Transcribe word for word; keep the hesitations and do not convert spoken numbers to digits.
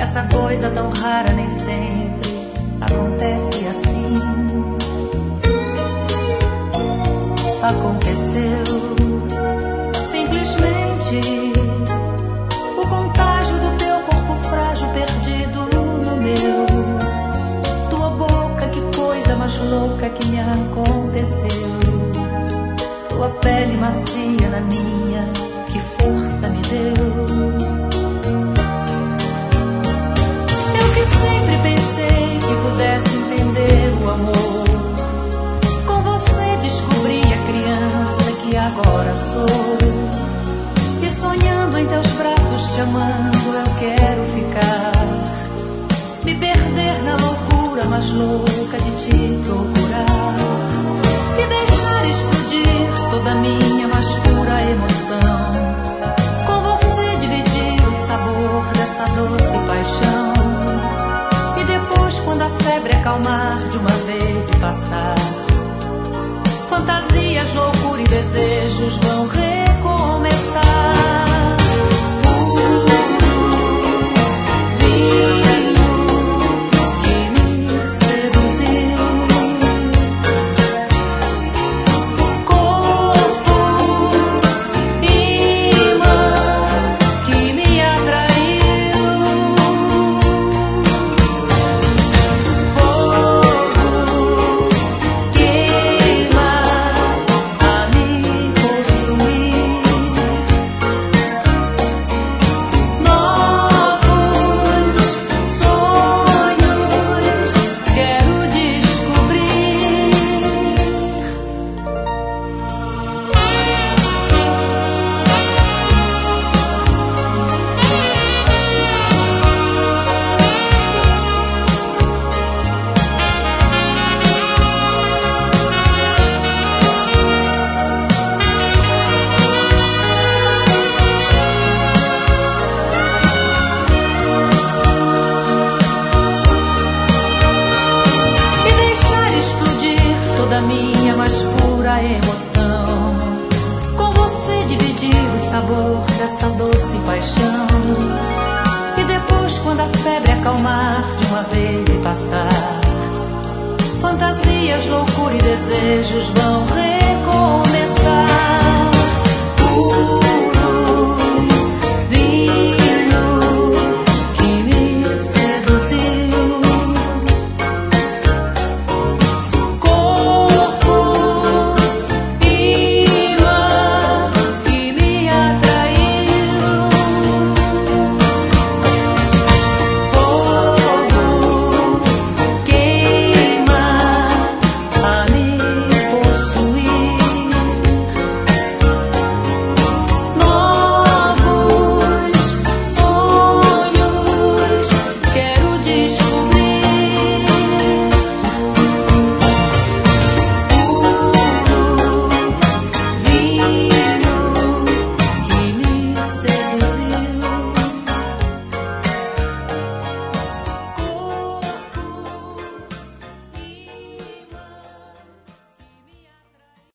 Essa coisa tão rara nem sempre acontece assim. Aconteceu simplesmente o contágio do teu corpo frágil perdido no meu. Tua boca, que coisa mais louca que me aconteceu. Tua pele macia na minha, que força me deu. Sempre pensei que pudesse entender o amor. Com você descobri a criança que agora sou. E sonhando em teus braços, te amando, eu quero ficar. Me perder na loucura mais louca de te procurar. E deixar explodir toda a minha mais pura emoção. Com você dividir o sabor dessa doce paixão. Quando a febre acalmar de uma vez e passar, fantasias, loucura e desejos vão recomeçar. Puro vinho que me seduziu, corpo imã que me atraiu. Da minha mais pura emoção, com você dividir o sabor dessa doce paixão. E depois, quando a febre acalmar de uma vez e passar, fantasias, loucura e desejos vão recomeçar.